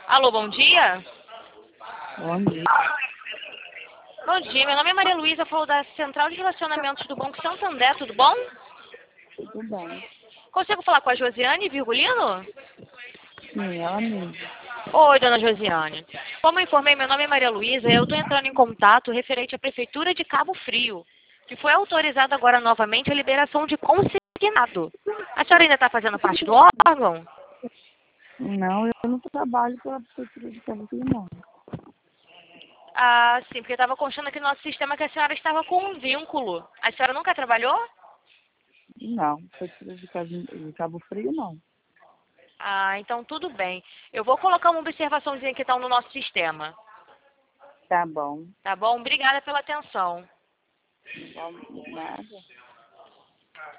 Alô, bom dia? Bom dia. Bom dia, meu nome é Maria Luísa, falo da Central de Relacionamentos do Banco Santander, tudo bom? Tudo bem? Consigo falar com a Josiane Virgulino? Sim, ela mesma. Oi, dona Josiane. Como eu informei, meu nome é Maria Luísa e eu estou entrando em contato referente à Prefeitura de Cabo Frio, que foi autorizada agora novamente a liberação de consignado. A senhora ainda está fazendo parte do órgão? Não, eu não trabalho pela Prefeitura de Cabo Frio, não. Ah, sim, porque estava constando aqui no nosso sistema que a senhora estava com um vínculo. A senhora nunca trabalhou? Não, Prefeitura de Cabo Frio, não. Ah, então tudo bem. Eu vou colocar uma observaçãozinha que está no nosso sistema. Tá bom. Tá bom? Obrigada pela atenção. Não vale nada.